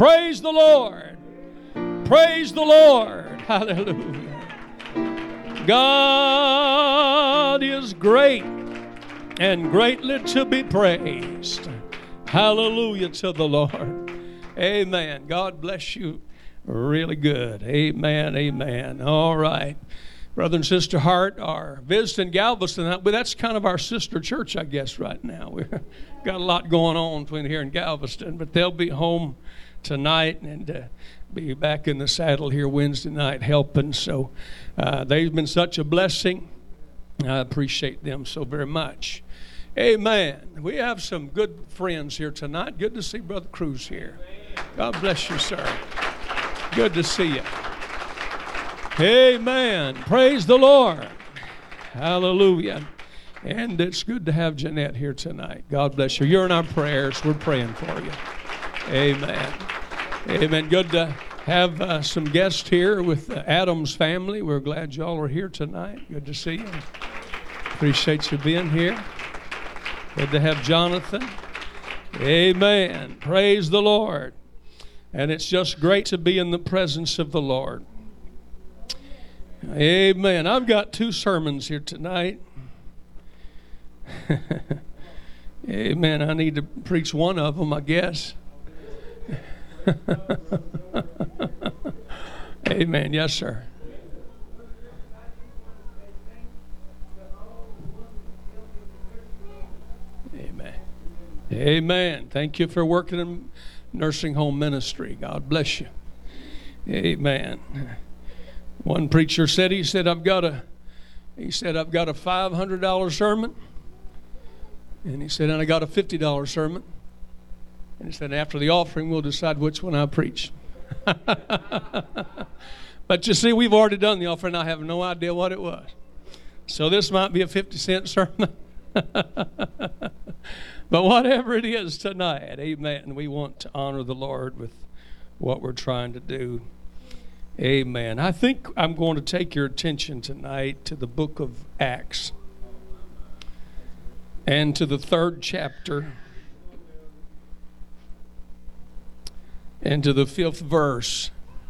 Praise the Lord. Praise the Lord. Hallelujah. God is great and greatly to be praised. Hallelujah to the Lord. Amen. God bless you really good. Amen. Amen. All right. Brother and Sister Hart are visiting Galveston. But that's kind of our sister church, I guess, right now. We've got a lot going on between here and Galveston. But they'll be home tonight and be back in the saddle here Wednesday night helping. So they've been such a blessing. I appreciate them so very much. Amen. We have some good friends here tonight. Good to see Brother Cruz here. God bless you, sir. Good to see you. Amen. Praise the Lord. Hallelujah. And it's good to have Jeanette here tonight. God bless you. You're in our prayers. We're praying for you. Amen. Amen. Good to have some guests here with the Adams family. We're glad y'all are here tonight. Good to see you. Appreciate you being here. Good to have Jonathan. Amen. Praise the Lord. And it's just great to be in the presence of the Lord. Amen. I've got 2 sermons here tonight. Amen. I need to preach one of them, I guess. Amen. Yes, sir. Amen. Amen. Thank you for working in nursing home ministry. God bless you. Amen. One preacher said, I've got a $500 sermon. And he said, and I got a $50 sermon. And he said, after the offering, we'll decide which one I preach. But you see, we've already done the offering. I have no idea what it was. So this might be a 50-cent sermon. But whatever it is tonight, amen, we want to honor the Lord with what we're trying to do. Amen. I think I'm going to take your attention tonight to the book of Acts and to the 3rd chapter and to the 5th verse.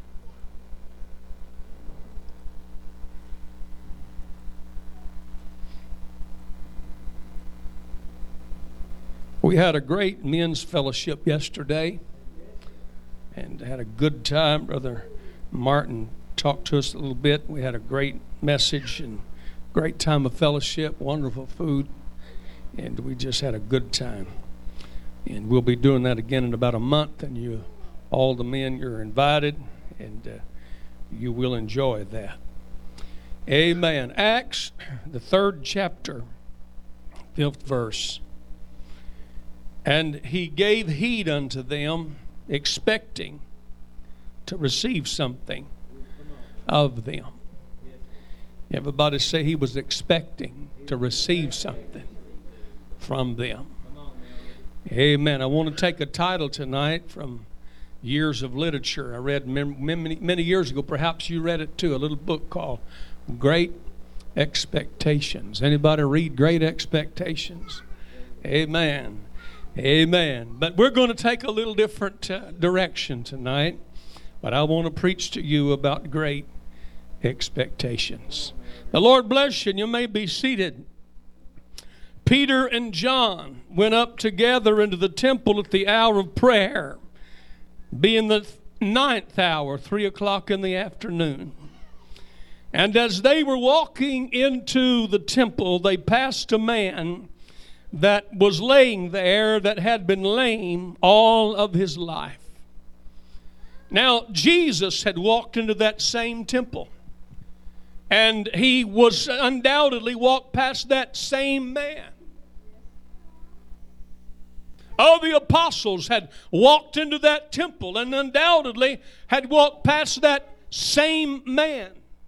We had a great men's fellowship yesterday and had a good time. Brother Martin talked to us a little bit. We had a great message and great time of fellowship, wonderful food, and we just had a good time. And we'll be doing that again in about a month, and you, all the men, you're invited, and you will enjoy that. Amen. Acts, the 3rd chapter, 5th verse. And he gave heed unto them, expecting to receive something of them. Everybody say he was expecting to receive something from them. Amen. I want to take a title tonight from years of literature. I read many years ago, perhaps you read it too, a little book called Great Expectations. Anybody read Great Expectations? Amen. Amen. But we're going to take a little different direction tonight. But I want to preach to you about great expectations. The Lord bless you, and you may be seated. Peter and John went up together into the temple at the hour of prayer, being the 9th hour, 3 o'clock in the afternoon. And as they were walking into the temple, they passed a man that was laying there that had been lame all of his life. Now, Jesus had walked into that same temple, and he was undoubtedly walked past that same man. All the apostles had walked into that temple and undoubtedly had walked past that same man.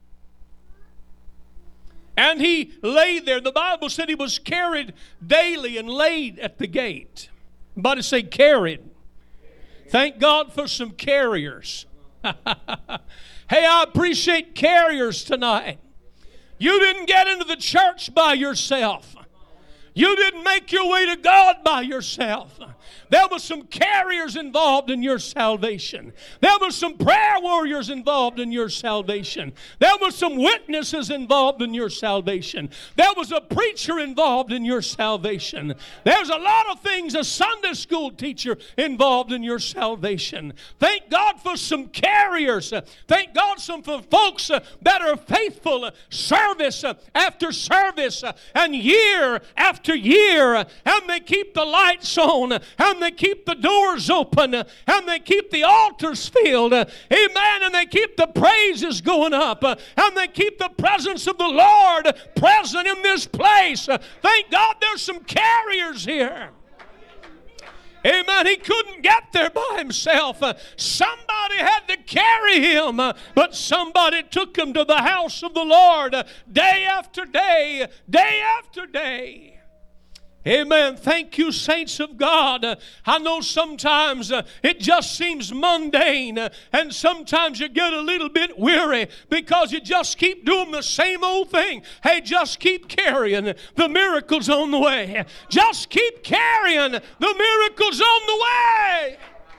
And he lay there. The Bible said he was carried daily and laid at the gate. Everybody say carried. Thank God for some carriers. Hey, I appreciate carriers tonight. You didn't get into the church by yourself. You didn't make your way to God by yourself. There were some carriers involved in your salvation. There were some prayer warriors involved in your salvation. There were some witnesses involved in your salvation. There was a preacher involved in your salvation. There's a lot of things, a Sunday school teacher involved in your salvation. Thank God for some carriers. Thank God for folks that are faithful service after service and year after year, and they keep the lights on, and they keep the doors open, and they keep the altars filled, amen, and they keep the praises going up, and they keep the presence of the Lord present in this place. Thank God there's some carriers here. Amen. He couldn't get there by himself. Somebody had to carry him, but somebody took him to the house of the Lord day after day, day after day. Amen. Thank you, saints of God. I know sometimes it just seems mundane, and sometimes you get a little bit weary because you just keep doing the same old thing. Hey, just keep carrying. The miracle's on the way. Just keep carrying. The miracle's on the way.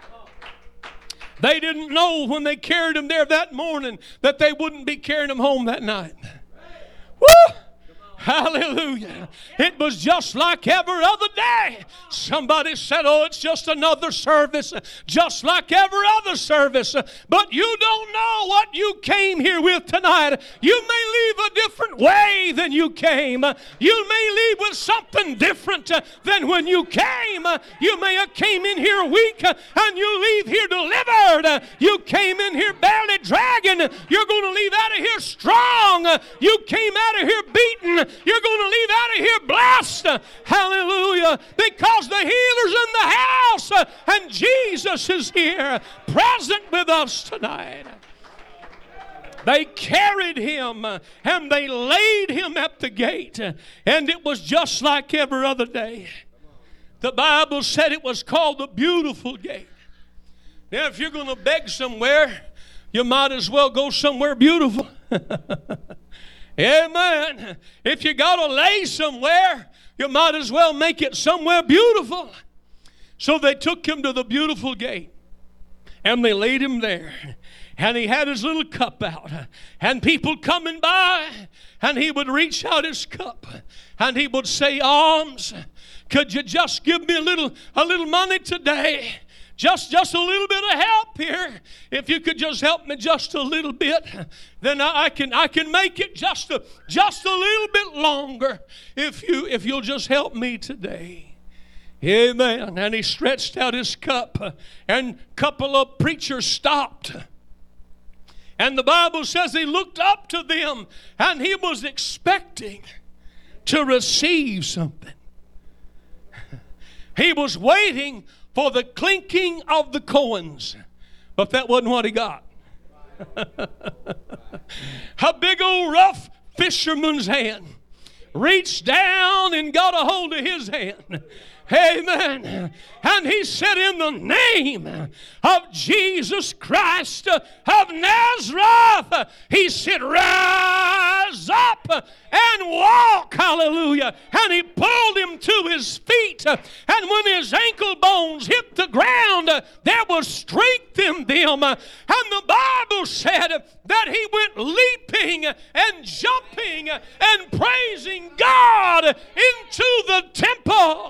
They didn't know when they carried him there that morning that they wouldn't be carrying him home that night. Woo! Hallelujah. It was just like every other day. Somebody said, oh, it's just another service, just like every other service. But you don't know what you came here with tonight. You may leave a different way than you came. You may leave with something different than when you came. You may have came in here weak and you leave here delivered. You came in here barely dragging. You're going to leave out of here strong. You came out of here beaten. You're going to leave out of here blessed. Hallelujah. Because the healer's in the house and Jesus is here present with us tonight. They carried him and they laid him at the gate, and it was just like every other day. The Bible said it was called the Beautiful Gate. Now, if you're going to beg somewhere, you might as well go somewhere beautiful. Amen. If you got to lay somewhere, you might as well make it somewhere beautiful. So they took him to the Beautiful Gate, and they laid him there. And he had his little cup out, and people coming by, and he would reach out his cup, and he would say, alms, could you just give me a little money today? Just a little bit of help here. If you could just help me just a little bit, then I can make it just a little bit longer if you'll just help me today. Amen. And he stretched out his cup, and a couple of preachers stopped. And the Bible says he looked up to them, and he was expecting to receive something. He was waiting for the clinking of the coins, but that wasn't what he got. A big old rough fisherman's hand reached down and got a hold of his hand. Amen. And he said, in the name of Jesus Christ of Nazareth, he said, rise up and walk. Hallelujah. And he pulled him to his feet. And when his ankle bones hit the ground, there was strength in them. And the Bible said that he went leaping and jumping and praising God into the temple.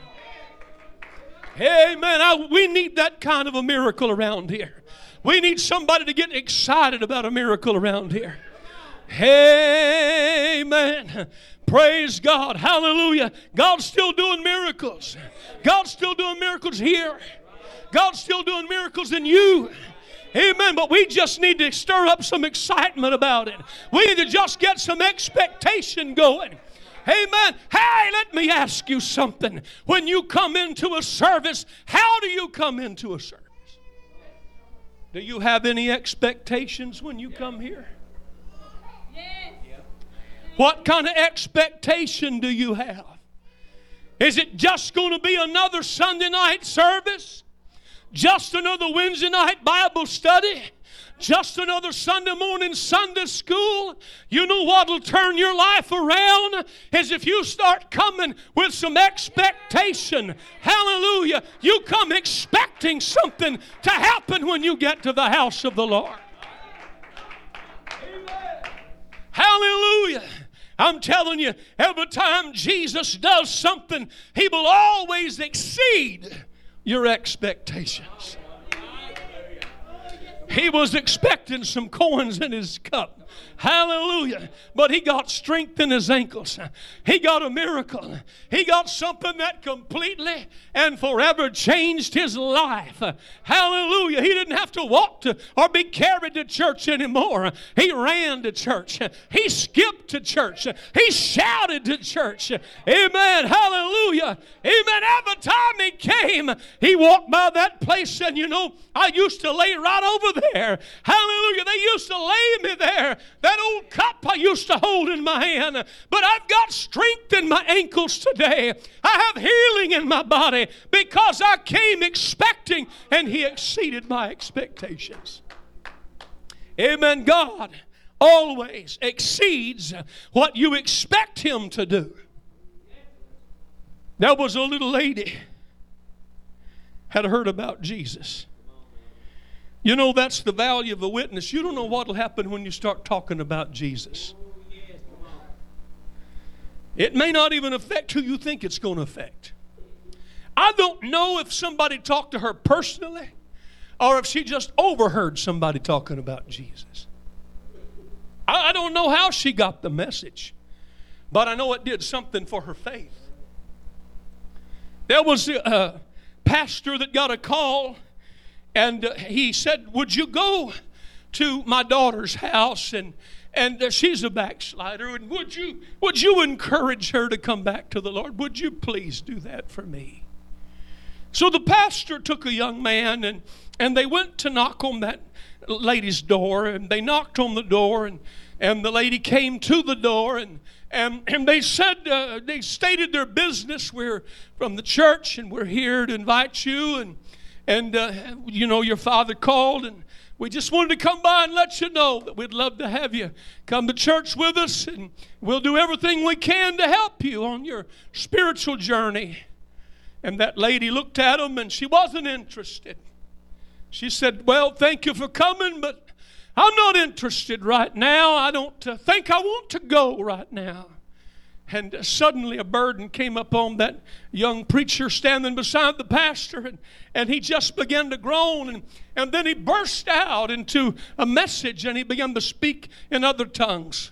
Amen. We need that kind of a miracle around here. We need somebody to get excited about a miracle around here. Amen. Praise God. Hallelujah. God's still doing miracles. God's still doing miracles here. God's still doing miracles in you. Amen. But we just need to stir up some excitement about it. We need to just get some expectation going. Amen. Hey, let me ask you something. When you come into a service, how do you come into a service? Do you have any expectations when you come here? Yes. What kind of expectation do you have? Is it just going to be another Sunday night service? Just another Wednesday night Bible study? Just another Sunday morning Sunday school. You know what will turn your life around is if you start coming with some expectation. Hallelujah. You come expecting something to happen when you get to the house of the Lord. Amen. Hallelujah. I'm telling you, every time Jesus does something, He will always exceed your expectations. He was expecting some coins in his cup. Hallelujah. But he got strength in his ankles. He got a miracle. He got something that completely and forever changed his life. Hallelujah. He didn't have to walk to or be carried to church anymore. He ran to church. He skipped to church. He shouted to church. Amen. Hallelujah. Amen. Every time he came, he walked by that place, and you know, I used to lay right over there. Hallelujah. They used to lay me there. That old cup I used to hold in my hand. But I've got strength in my ankles today. I have healing in my body because I came expecting, and He exceeded my expectations. Amen. God always exceeds what you expect Him to do. There was a little lady had heard about Jesus. You know, that's the value of a witness. You don't know what will happen when you start talking about Jesus. It may not even affect who you think it's going to affect. I don't know if somebody talked to her personally or if she just overheard somebody talking about Jesus. I don't know how she got the message, but I know it did something for her faith. There was a pastor that got a call, and he said, would you go to my daughter's house, and she's a backslider, and would you encourage her to come back to the Lord? Would you please do that for me? So the pastor took a young man, and they went to knock on that lady's door, and they knocked on the door, and the lady came to the door, and they said, they stated their business. We're from the church, and we're here to invite you, and you know, your father called, and we just wanted to come by and let you know that we'd love to have you come to church with us, and we'll do everything we can to help you on your spiritual journey. And that lady looked at him, and she wasn't interested. She said, well, thank you for coming, but I'm not interested right now. I don't think I want to go right now. And suddenly a burden came upon that young preacher standing beside the pastor, and he just began to groan, and then he burst out into a message, and he began to speak in other tongues.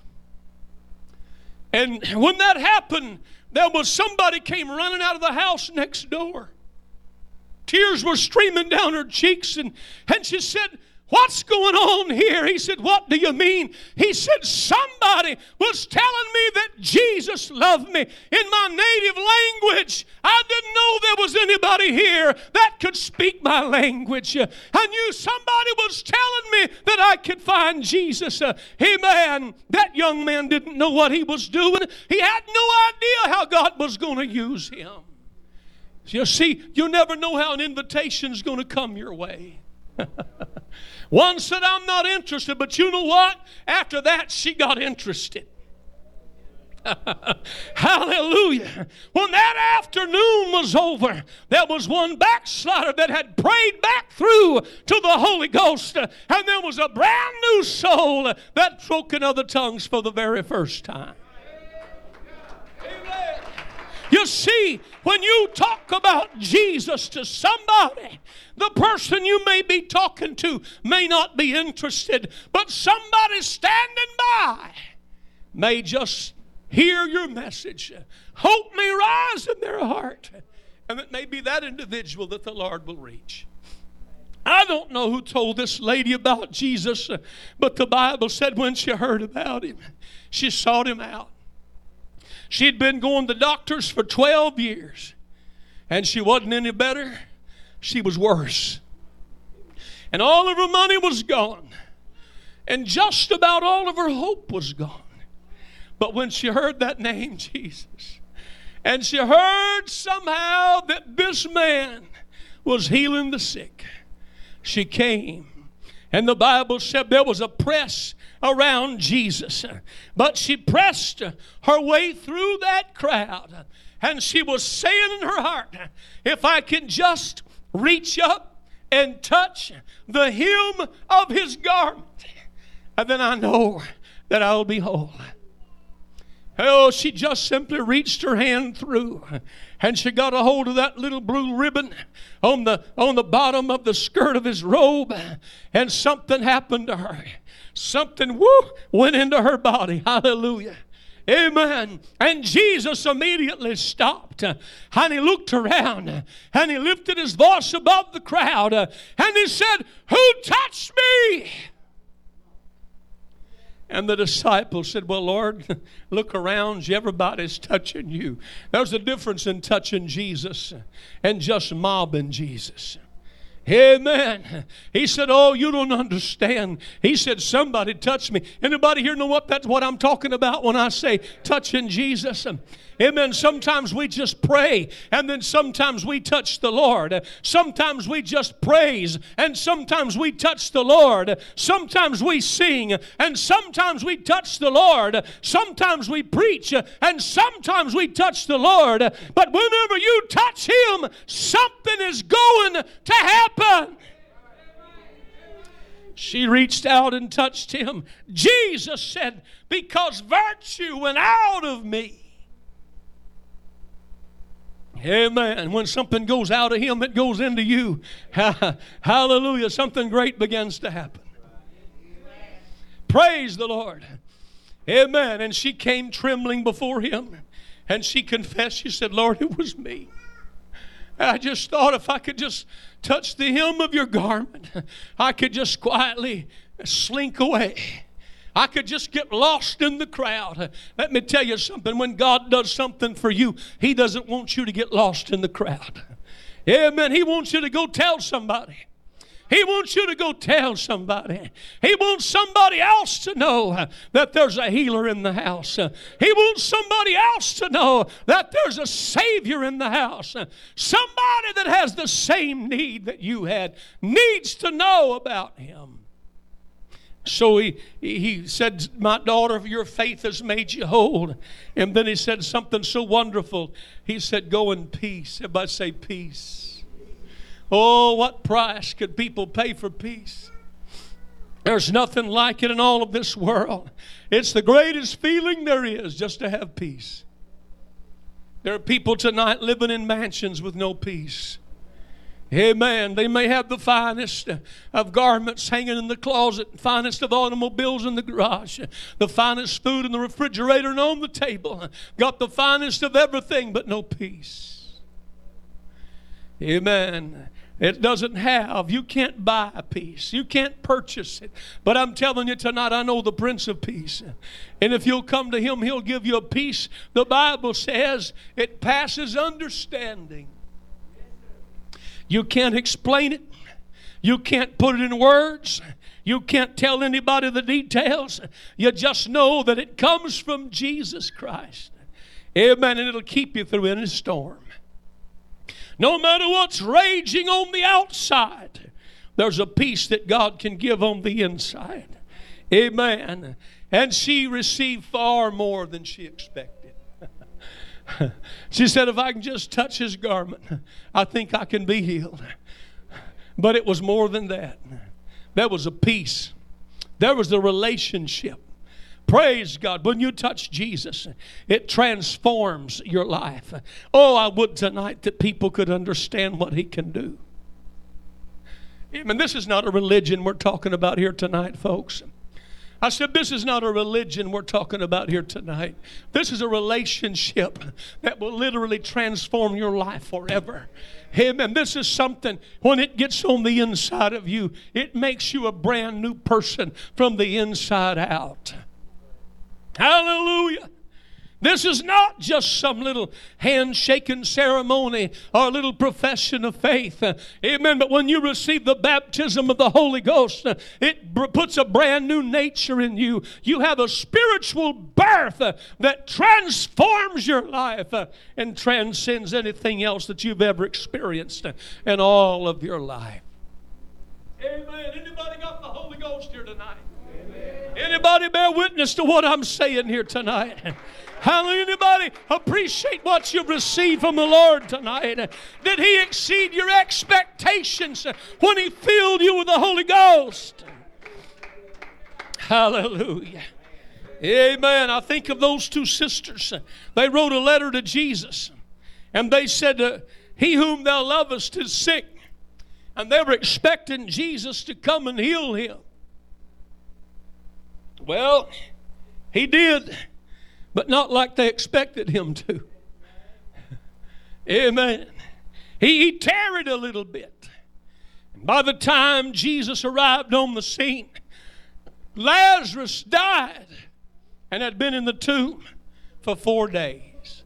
And when that happened, there was somebody came running out of the house next door. Tears were streaming down her cheeks, and she said, what's going on here? He said, what do you mean? He said, somebody was telling me that Jesus loved me in my native language. I didn't know there was anybody here that could speak my language. I knew somebody was telling me that I could find Jesus. Amen. That young man didn't know what he was doing. He had no idea how God was going to use him. You see, you never know how an invitation's going to come your way. One said, I'm not interested, but you know what? After that, she got interested. Hallelujah. When that afternoon was over, there was one backslider that had prayed back through to the Holy Ghost, and there was a brand new soul that spoke in other tongues for the very first time. Amen. You see, when you talk about Jesus to somebody, the person you may be talking to may not be interested, but somebody standing by may just hear your message. Hope may rise in their heart, and it may be that individual that the Lord will reach. I don't know who told this lady about Jesus, but the Bible said when she heard about him, she sought him out. She'd been going to doctors for 12 years, and she wasn't any better. She was worse. And all of her money was gone, and just about all of her hope was gone. But when she heard that name, Jesus, and she heard somehow that this man was healing the sick, she came And the Bible said there was a press around Jesus. But she pressed her way through that crowd. And she was saying in her heart, if I can just reach up and touch the hem of his garment, and then I know that I'll be whole. Oh, she just simply reached her hand through, and she got a hold of that little blue ribbon on the bottom of the skirt of his robe, and something happened to her. Something went into her body. Hallelujah. Amen. And Jesus immediately stopped, and he looked around, and he lifted his voice above the crowd, and he said, "Who touched me?" And the disciples said, "Well, Lord, look around you. Everybody's touching you." There's a difference in touching Jesus and just mobbing Jesus. Amen. He said, "Oh, you don't understand." He said, "Somebody touched me." Anybody here know that's what I'm talking about when I say touching Jesus? Amen. Sometimes we just pray, and then sometimes we touch the Lord. Sometimes we just praise, and sometimes we touch the Lord. Sometimes we sing, and sometimes we touch the Lord. Sometimes we preach, and sometimes we touch the Lord. But whenever you touch him, something is going to happen. She reached out and touched him. Jesus said, "Because virtue went out of me." Amen. When something goes out of him, it goes into you. Hallelujah. Something great begins to happen. Praise the Lord. Amen. And she came trembling before him, and she confessed. She said, "Lord, it was me. I just thought if I could just touch the hem of your garment, I could just quietly slink away. I could just get lost in the crowd." Let me tell you something. When God does something for you, he doesn't want you to get lost in the crowd. Amen. He wants you to go tell somebody. He wants you to go tell somebody. He wants somebody else to know that there's a healer in the house. He wants somebody else to know that there's a Savior in the house. Somebody that has the same need that you had needs to know about him. So he said, "My daughter, your faith has made you whole." And then he said something so wonderful. He said, "Go in peace." Everybody say peace. Oh, what price could people pay for peace? There's nothing like it in all of this world. It's the greatest feeling there is, just to have peace. There are people tonight living in mansions with no peace. Amen. They may have the finest of garments hanging in the closet, finest of automobiles in the garage, the finest food in the refrigerator and on the table. Got the finest of everything, but no peace. Amen. It doesn't have. You can't buy peace. You can't purchase it. But I'm telling you tonight, I know the Prince of Peace. And if you'll come to him, he'll give you a peace. The Bible says it passes understanding. You can't explain it. You can't put it in words. You can't tell anybody the details. You just know that it comes from Jesus Christ. Amen. And it'll keep you through any storm. No matter what's raging on the outside, there's a peace that God can give on the inside. Amen. And she received far more than she expected. She said, "If I can just touch his garment, I think I can be healed." But it was more than that. There was a peace. There was a relationship. Praise God. When you touch Jesus, it transforms your life. Oh, I would tonight that people could understand what he can do. Amen. This is not a religion we're talking about here tonight, folks. I said, this is not a religion we're talking about here tonight. This is a relationship that will literally transform your life forever. Amen. This is something, when it gets on the inside of you, it makes you a brand new person from the inside out. Hallelujah. This is not just some little handshaking ceremony or a little profession of faith. Amen. But when you receive the baptism of the Holy Ghost, it puts a brand new nature in you. You have a spiritual birth that transforms your life and transcends anything else that you've ever experienced in all of your life. Amen. Anybody got the Holy Ghost here tonight? Anybody bear witness to what I'm saying here tonight? Hallelujah. Anybody appreciate what you've received from the Lord tonight? Did He exceed your expectations when He filled you with the Holy Ghost? Hallelujah. Amen. I think of those two sisters. They wrote a letter to Jesus. And they said, He whom thou lovest is sick. And they were expecting Jesus to come and heal him. Well, He did, but not like they expected Him to. Amen. He tarried a little bit. And by the time Jesus arrived on the scene, Lazarus died and had been in the tomb for 4 days.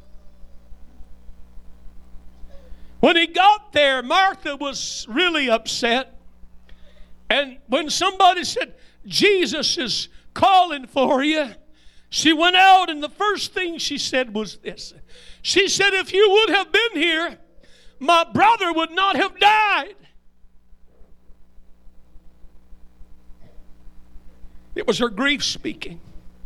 When he got there, Martha was really upset. And when somebody said, Jesus is calling for you, she went out, and the first thing she said was this. She said, if you would have been here, my brother would not have died. It was her grief speaking.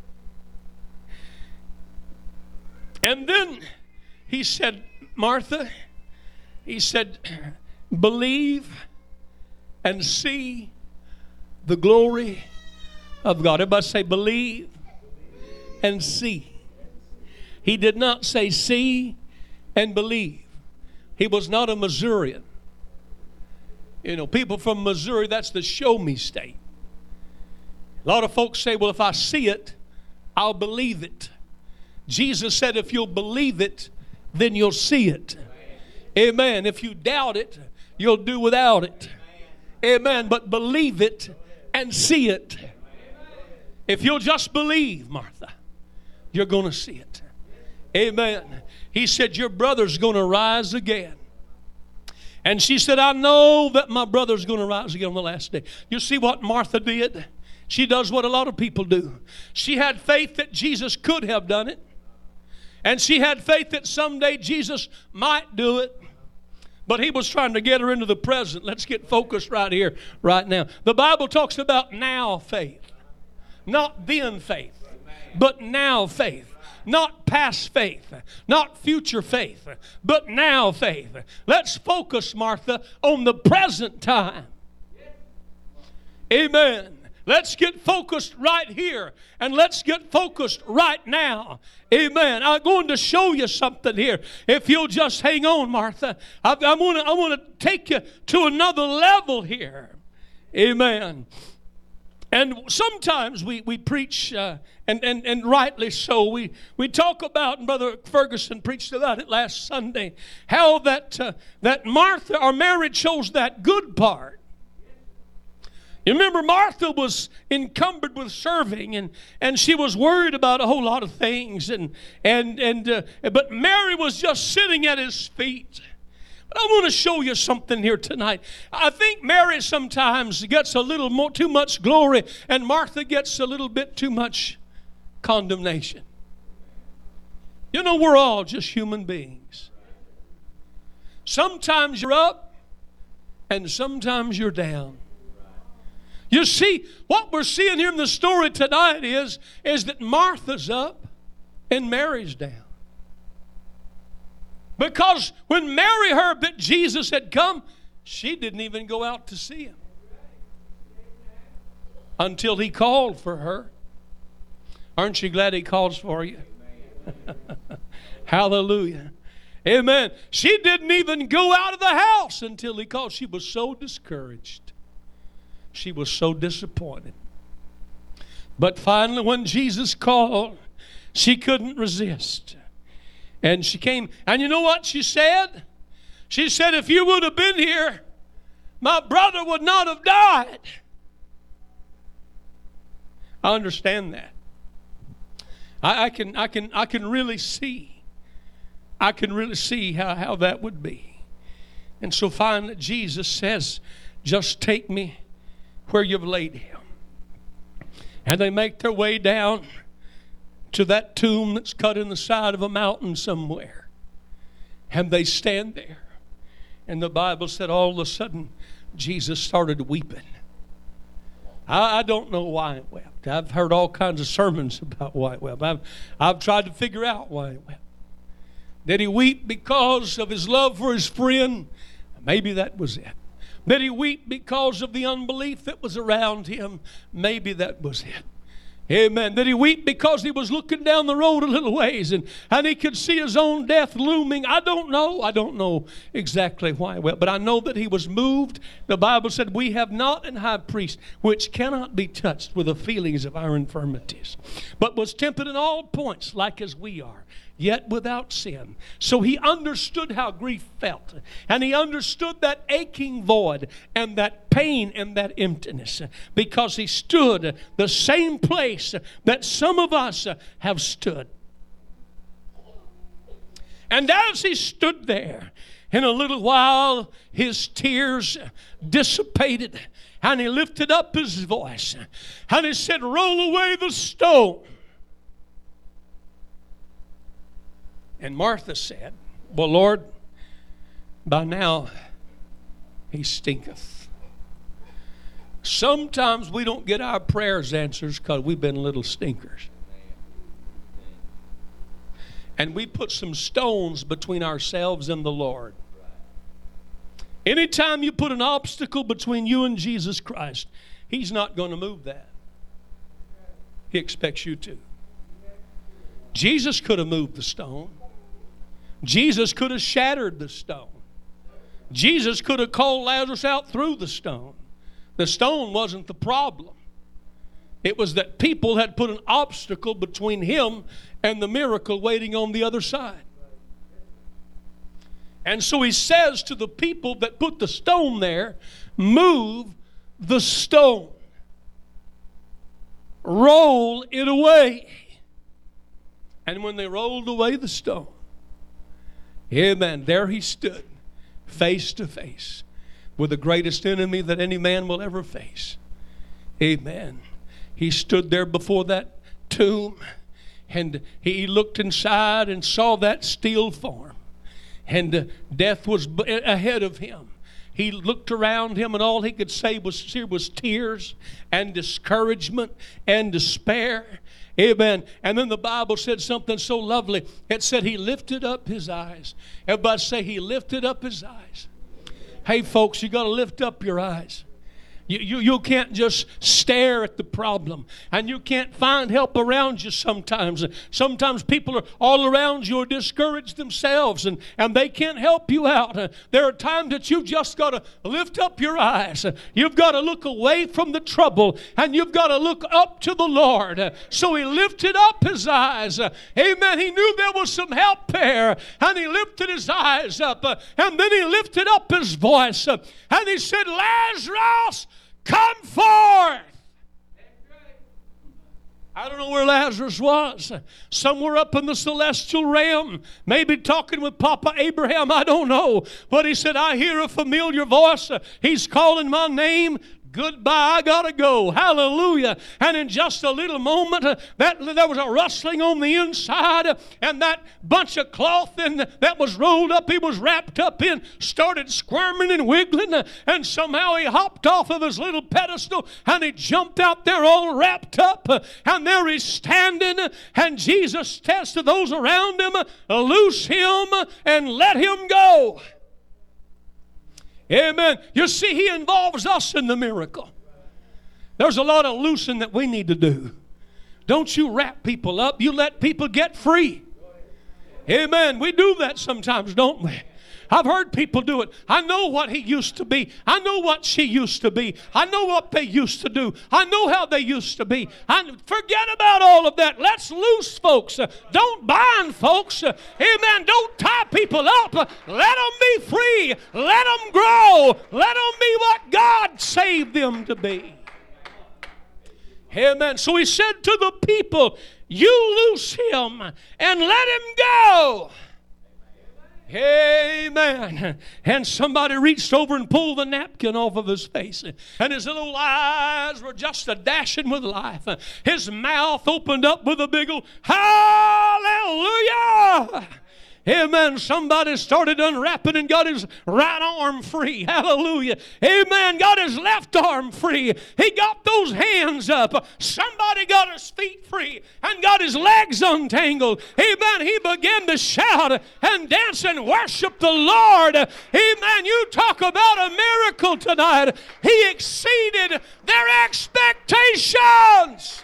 And then He said, Martha, He said, believe and see the glory of God. Everybody say, believe and see. He did not say see and believe. He was not a Missourian. You know, people from Missouri, that's the show me state. A lot of folks say, well, if I see it, I'll believe it. Jesus said, if you'll believe it, then you'll see it. Amen. If you doubt it, you'll do without it. Amen. But believe it and see it. If you'll just believe, Martha, you're going to see it. Amen. He said, your brother's going to rise again. And she said, I know that my brother's going to rise again on the last day. You see what Martha did? She does what a lot of people do. She had faith that Jesus could have done it. And she had faith that someday Jesus might do it. But He was trying to get her into the present. Let's get focused right here, right now. The Bible talks about now faith. Not then faith, but now faith. Not past faith, not future faith, but now faith. Let's focus, Martha, on the present time. Amen. Let's get focused right here, and let's get focused right now. Amen. I'm going to show you something here. If you'll just hang on, Martha, I want to take you to another level here. Amen. And sometimes we preach, and rightly so, we talk about, and Brother Ferguson preached about it last Sunday, how that Martha or Mary chose that good part. You remember, Martha was encumbered with serving, and she was worried about a whole lot of things, but Mary was just sitting at His feet. But I want to show you something here tonight. I think Mary sometimes gets a little more too much glory, and Martha gets a little bit too much condemnation. You know, we're all just human beings. Sometimes you're up, and sometimes you're down. You see, what we're seeing here in the story tonight is that Martha's up and Mary's down. Because when Mary heard that Jesus had come, she didn't even go out to see Him until He called for her. Aren't you glad He calls for you? Hallelujah. Amen. She didn't even go out of the house until He called. She was so discouraged. She was so disappointed. But finally, when Jesus called, she couldn't resist. And she came, and you know what she said? She said, if you would have been here, my brother would not have died. I understand that. I can really see. I can really see how that would be. And so finally Jesus says, just take me where you've laid him. And they make their way down to that tomb that's cut in the side of a mountain somewhere. And they stand there. And the Bible said all of a sudden Jesus started weeping. I don't know why it wept. I've heard all kinds of sermons about why it wept. I've tried to figure out why it wept. Did he weep because of his love for his friend? Maybe that was it. Did he weep because of the unbelief that was around him? Maybe that was it. Amen. Did he weep because he was looking down the road a little ways and he could see his own death looming? I don't know. I don't know exactly why he wept, but I know that he was moved. The Bible said, we have not an high priest which cannot be touched with the feelings of our infirmities, but was tempted in all points like as we are, yet without sin. So he understood how grief felt, and he understood that aching void and that pain and that emptiness, because he stood the same place that some of us have stood. And as he stood there, in a little while his tears dissipated, and he lifted up his voice and he said, roll away the stone. And Martha said, well, Lord, by now he stinketh. Sometimes we don't get our prayers answered because we've been little stinkers. And we put some stones between ourselves and the Lord. Anytime you put an obstacle between you and Jesus Christ, he's not going to move that. He expects you to. Jesus could have moved the stone. Jesus could have shattered the stone. Jesus could have called Lazarus out through the stone. The stone wasn't the problem. It was that people had put an obstacle between him and the miracle waiting on the other side. And so he says to the people that put the stone there, move the stone. Roll it away. And when they rolled away the stone, amen, there he stood, face to face with the greatest enemy that any man will ever face. Amen. He stood there before that tomb, and he looked inside and saw that steel form, and death was ahead of him. He looked around him, and all he could say was tears and discouragement and despair. Amen. And then the Bible said something so lovely. It said he lifted up his eyes. Everybody say he lifted up his eyes. Hey folks, you got to lift up your eyes. You can't just stare at the problem, and you can't find help around you sometimes. Sometimes people are all around you are discouraged themselves, and they can't help you out. There are times that you've just got to lift up your eyes. You've got to look away from the trouble, and you've got to look up to the Lord. So he lifted up his eyes. Amen. He knew there was some help there, and he lifted his eyes up, and then he lifted up his voice, and he said, Lazarus, come forth. I don't know where Lazarus was. Somewhere up in the celestial realm. Maybe talking with Papa Abraham. I don't know. But he said, I hear a familiar voice. He's calling my name. Goodbye, I gotta go. Hallelujah. And in just a little moment, there was a rustling on the inside, and that bunch of cloth that was rolled up, he was wrapped up in, started squirming and wiggling, and somehow he hopped off of his little pedestal, and he jumped out there all wrapped up, and there he's standing, and Jesus says to those around him, loose him and let him go. Amen. You see, he involves us in the miracle. There's a lot of loosing that we need to do. Don't you wrap people up. You let people get free. Amen. We do that sometimes, don't we? I've heard people do it. I know what he used to be. I know what she used to be. I know what they used to do. I know how they used to be. Forget about all of that. Let's loose folks. Don't bind folks. Amen. Don't tie people up. Let them be free. Let them grow. Let them be what God saved them to be. Amen. So he said to the people, you loose him and let him go. Amen. And somebody reached over and pulled the napkin off of his face, and his little eyes were just a dashing with life. His mouth opened up with a big old hallelujah. Amen. Somebody started unwrapping and got his right arm free. Hallelujah. Amen. Got his left arm free. He got those hands up. Somebody got his feet free and got his legs untangled. Amen. He began to shout and dance and worship the Lord. Amen. You talk about a miracle tonight. He exceeded their expectations.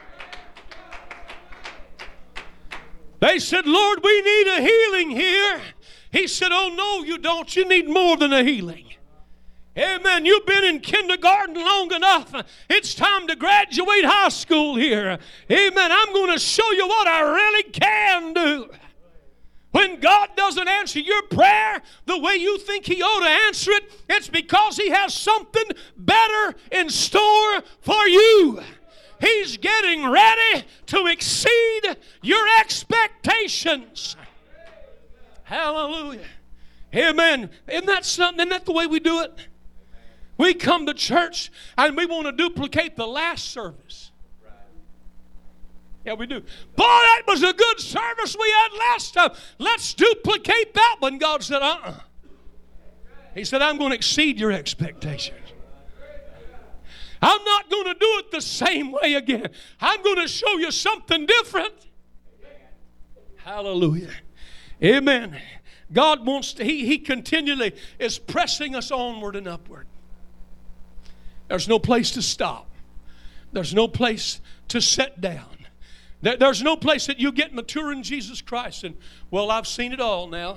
They said, Lord, we need a healing here. He said, oh, no, you don't. You need more than a healing. Amen. You've been in kindergarten long enough. It's time to graduate high school here. Amen. I'm going to show you what I really can do. When God doesn't answer your prayer the way you think He ought to answer it, it's because He has something better in store for you. He's getting ready to exceed your expectations. Hallelujah. Amen. Isn't that something? Isn't that the way we do it? We come to church and we want to duplicate the last service. Yeah, we do. Boy, that was a good service we had last time. Let's duplicate that one. God said, He said, I'm going to exceed your expectations. I'm not going to do it the same way again. I'm going to show you something different. Hallelujah. Amen. God wants to, He continually is pressing us onward and upward. There's no place to stop. There's no place to sit down. There's no place that you get mature in Jesus Christ and, well, I've seen it all now.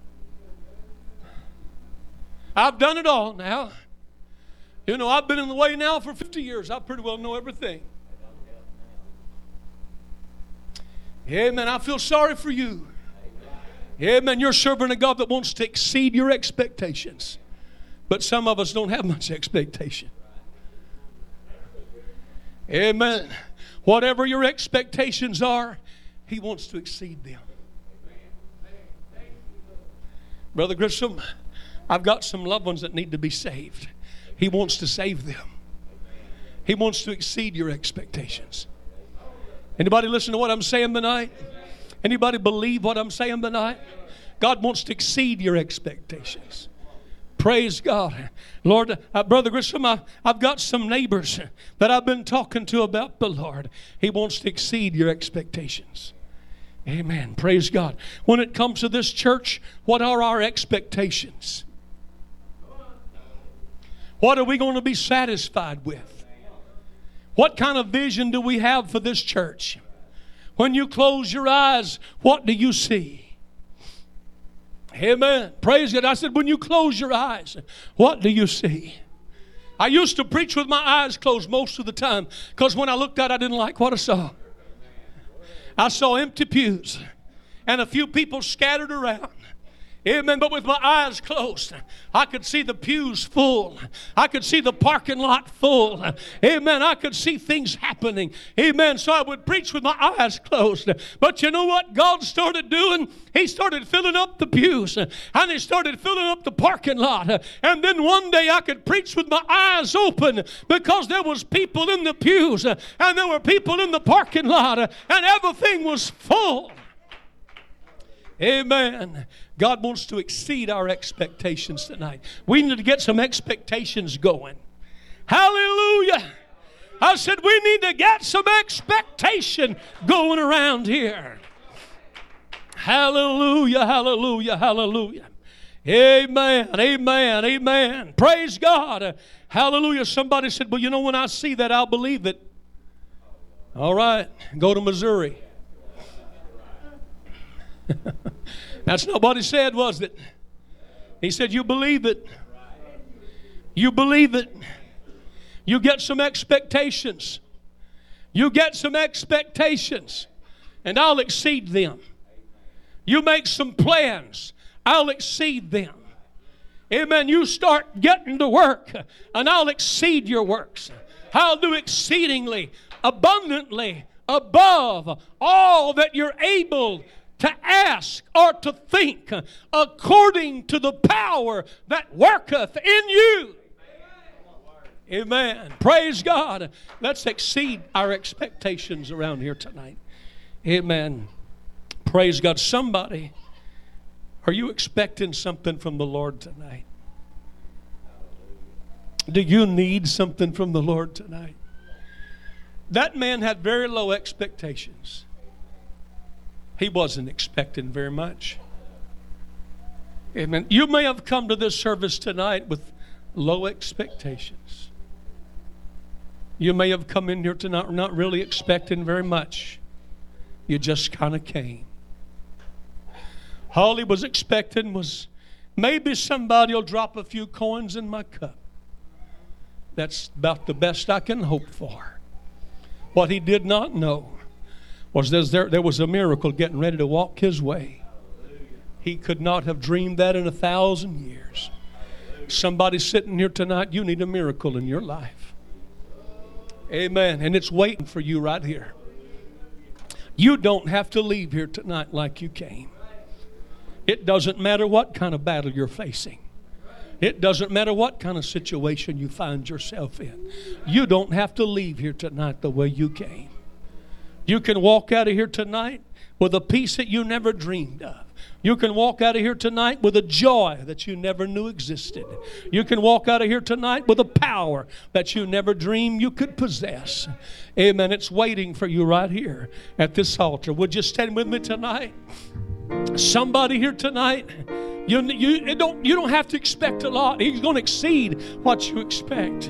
I've done it all now. You know, I've been in the way now for 50 years. I pretty well know everything. Amen. I feel sorry for you. Amen. You're serving a God that wants to exceed your expectations. But some of us don't have much expectation. Amen. Whatever your expectations are, He wants to exceed them. Brother Grissom, I've got some loved ones that need to be saved. He wants to save them. He wants to exceed your expectations. Anybody listen to what I'm saying tonight? Anybody believe what I'm saying tonight? God wants to exceed your expectations. Praise God. Lord, Brother Grissom, I've got some neighbors that I've been talking to about the Lord. He wants to exceed your expectations. Amen. Praise God. When it comes to this church, what are our expectations? What are we going to be satisfied with? What kind of vision do we have for this church? When you close your eyes, what do you see? Amen. Praise God. I said, when you close your eyes, what do you see? I used to preach with my eyes closed most of the time because when I looked out, I didn't like what I saw. I saw empty pews and a few people scattered around. Amen. But with my eyes closed, I could see the pews full. I could see the parking lot full. Amen. I could see things happening. Amen. So I would preach with my eyes closed. But you know what God started doing? He started filling up the pews. And He started filling up the parking lot. And then one day I could preach with my eyes open because there was people in the pews. And there were people in the parking lot. And everything was full. Amen. God wants to exceed our expectations tonight. We need to get some expectations going. Hallelujah. I said we need to get some expectation going around here. Hallelujah, hallelujah, hallelujah. Amen, amen, amen. Praise God. Hallelujah. Somebody said, well, you know, when I see that, I'll believe it. All right, go to Missouri. That's not what He said, was it? He said, you believe it. You believe it. You get some expectations. You get some expectations, and I'll exceed them. You make some plans, I'll exceed them. Amen. You start getting to work, and I'll exceed your works. I'll do exceedingly, abundantly, above all that you're able to ask or to think, according to the power that worketh in you. Amen. Praise God. Let's exceed our expectations around here tonight. Amen. Praise God. Somebody Are you expecting something from the Lord tonight? Do you need something from the Lord tonight? That man had very low expectations. He wasn't expecting very much. Amen. You may have come to this service tonight with low expectations. You may have come in here tonight not really expecting very much. You just kind of came. All he was expecting was maybe somebody will drop a few coins in my cup. That's about the best I can hope for. What he did not know was there was a miracle getting ready to walk his way. He could not have dreamed that in 1,000 years. Somebody sitting here tonight, you need a miracle in your life. Amen. And it's waiting for you right here. You don't have to leave here tonight like you came. It doesn't matter what kind of battle you're facing. It doesn't matter what kind of situation you find yourself in. You don't have to leave here tonight the way you came. You can walk out of here tonight with a peace that you never dreamed of. You can walk out of here tonight with a joy that you never knew existed. You can walk out of here tonight with a power that you never dreamed you could possess. Amen. It's waiting for you right here at this altar. Would you stand with me tonight? Somebody here tonight, you don't have to expect a lot. He's going to exceed what you expect.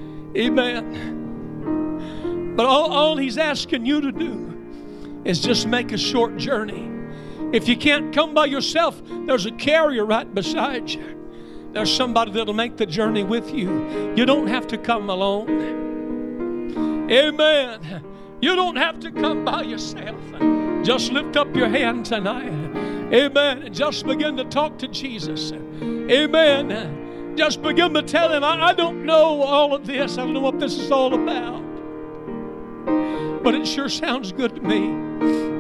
Amen. But all He's asking you to do is just make a short journey. If you can't come by yourself, there's a carrier right beside you. There's somebody that'll make the journey with you. You don't have to come alone. Amen. You don't have to come by yourself. Just lift up your hand tonight. Amen. And just begin to talk to Jesus. Amen. Just begin to tell Him, I don't know all of this. I don't know what this is all about. But it sure sounds good to me.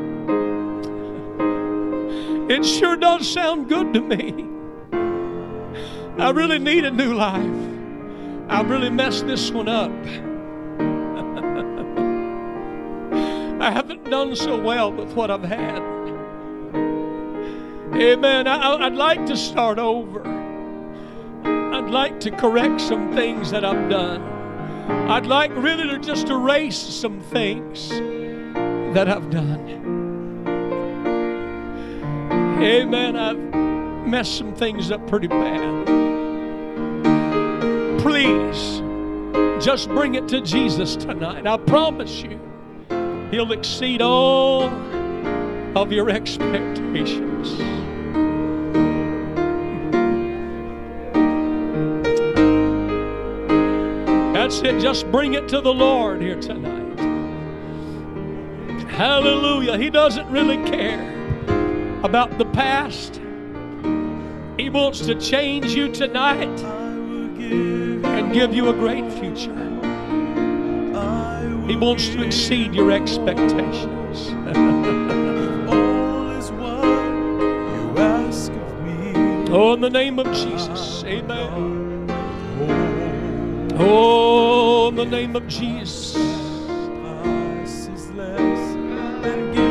It sure does sound good to me. I really need a new life. I really messed this one up. I haven't done so well with what I've had. Amen. I'd like to start over. I'd like to correct some things that I've done. I'd like really to just erase some things that I've done. Amen. I've messed some things up pretty bad. Please, just bring it to Jesus tonight. I promise you, He'll exceed all of your expectations. That's it. Just bring it to the Lord here tonight. Hallelujah. He doesn't really care about the past. He wants to change you tonight and give you a great future. He wants to exceed your expectations. Oh, in the name of Jesus. Amen. Oh, in the name of Jesus.